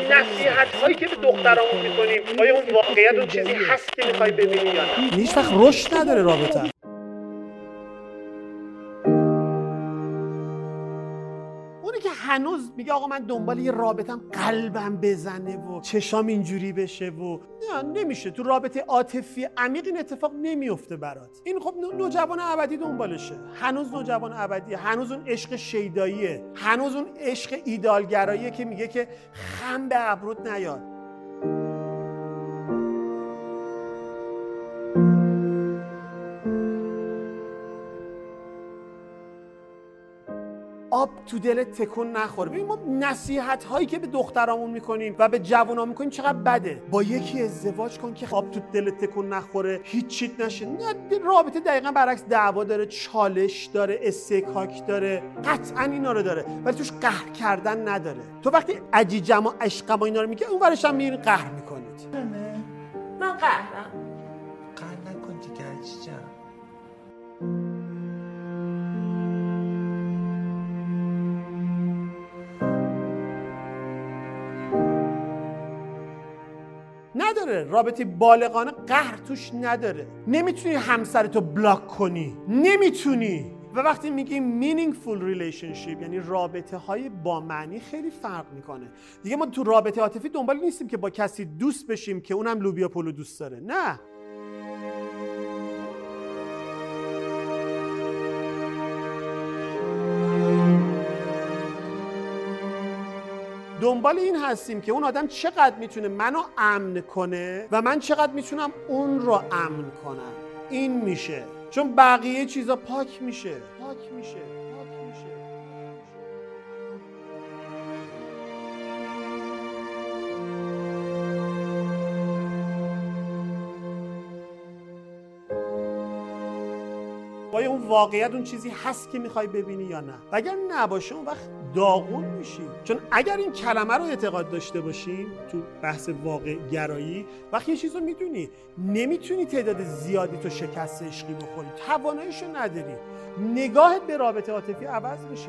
نصیحت هایی که به دخترامون میکنیم آیا اون واقعیت اون چیزی هست که میخوای ببینی یا نه؟ هیچ وقت رشد نداره رابطه. اونی که هنوز میگه آقا من دنبال یه رابطم قلبم بزنه و چشام اینجوری بشه و نه، نمیشه. تو رابطه عاطفی عمیق این اتفاق نمیفته برات. این خب نوجوان ابدی دنبالشه، هنوز نوجوان ابدیه، هنوز اون عشق شیداییه، هنوز اون عشق ایدالگراییه که میگه که خم به ابرود نیاد. آب تو دلت تکون نخوره. ببین ما نصیحت هایی که به دخترامون میکنیم و به جوانامون میکنیم چقدر بده. با یکی ازدواج کن که آب تو دلت تکون نخوره، هیچ چیت نشه. نه، رابطه دقیقاً برعکس دعوا داره، چالش داره، استکاک داره، قطعاً اینا رو داره، ولی توش قهر کردن نداره. تو وقتی عجیجم و عشقم و اینا رو میگه، اون ورش هم میرین قهر میکنید. من قهرم. قهر نکن دیگه عجیجم. نداره. رابطه بالغانه قهر توش نداره. نمیتونی همسرتو بلاک کنی، نمیتونی. و وقتی میگیم meaningful relationship یعنی رابطه های با معنی، خیلی فرق میکنه. دیگه ما تو رابطه عاطفی دنبال نیستیم که با کسی دوست بشیم که اونم لوبیا پلو دوست داره. نه، دنبال این هستیم که اون آدم چقدر میتونه منو امن کنه و من چقدر میتونم اون رو امن کنم. این میشه، چون بقیه چیزا پاک میشه. آیا اون واقعیت اون چیزی هست که میخوای ببینی یا نه؟ و اگر نباشه اون وقت داغون میشی. چون اگر این کلمه رو اعتقاد داشته باشیم تو بحث واقع گرایی، وقتی یه چیز رو میدونی نمیتونی تعداد زیادی تو شکست عشقی بخوری، تواناییشو نداری، نگاهت به رابطه عاطفی عوض میشه.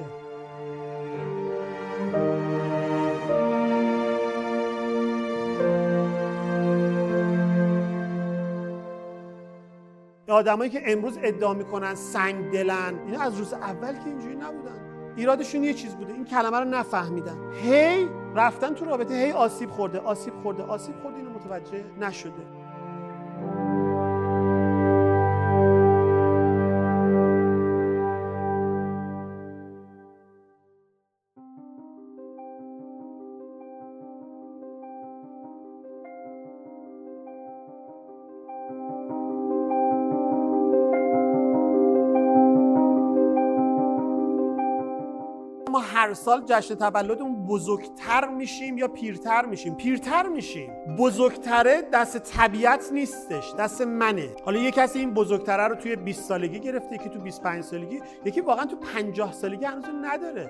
آدمایی که امروز ادعا میکنن سنگ دلن، اینا از روز اول که اینجوری نبودن. ایرادشون یه چیز بوده، این کلمه رو نفهمیدن. هی رفتن تو رابطه، هی آسیب خورده، اینو متوجه نشده. ما هر سال جشن تولدمون بزرگتر میشیم یا پیرتر میشیم. بزرگتره دست طبیعت نیستش، دست منه. حالا یه کسی این بزرگتره رو توی 20 سالگی گرفته، یکی تو 25 سالگی، یکی واقعا تو 50 سالگی هنوز نداره.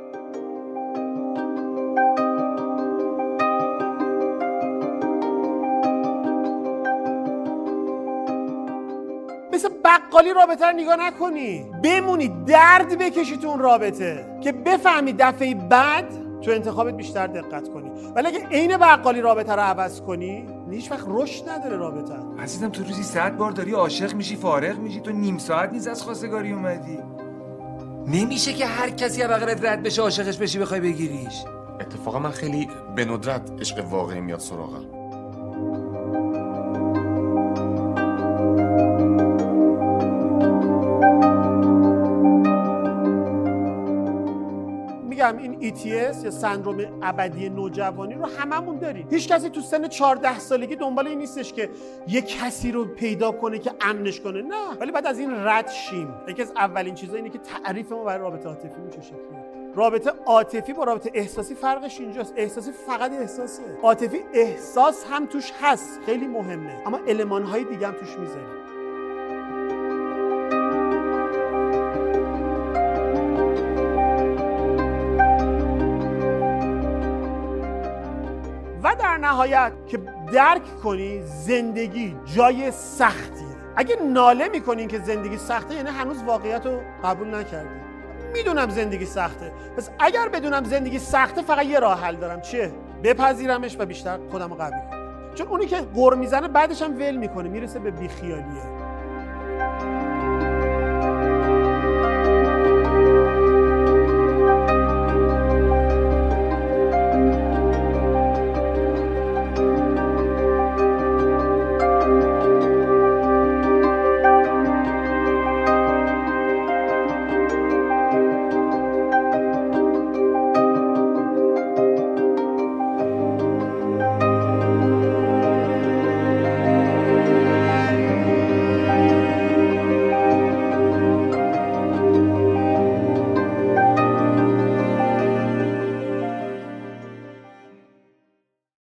مثل بقالی رابطه رو نگاه نکنی، بمونی درد بکشی تو اون رابطه که بفهمی دفعه بعد تو انتخابت بیشتر دقت کنی. ولی اگه عین بقالی رابطه رو عوض کنی، هیچ وقت رشد نداره رابطه. عزیزم تو روزی 100 بار داری عاشق میشی، فارغ میشی، تو نیم ساعت نیست از خواستگاری اومدی. نمیشه که هر کسی بغلت رد بشه عاشقش بشی بخوای بگیریش. اتفاقا من خیلی به ندرت عشق واقعی میاد سراغم. این ETS یا سندروم ابدی نوجوانی رو هممون داریم. هیچ کسی تو سن 14 سالگی دنبال این نیستش که یه کسی رو پیدا کنه که امنش کنه، نه، ولی بعد از این رد شیم. یکی از اولین چیزا اینه که تعریف ما برای رابطه عاطفی چه شکلیه. رابطه عاطفی با رابطه احساسی فرقش اینجاست. احساسی فقط احساسه، عاطفی احساس هم توش هست، خیلی مهمه، اما المان‌های دیگه هم توش میذاریم. و در نهایت که درک کنی زندگی جای سختیه. اگه ناله میکنین که زندگی سخته، یعنی هنوز واقعیت رو قبول نکردی. میدونم زندگی سخته، پس اگر بدونم زندگی سخته فقط یه راه حل دارم. چیه؟ بپذیرمش و بیشتر خودم رو قوی کنم. چون اونی که غر میزنه بعدش هم ول میکنه، میرسه به بیخیالیه.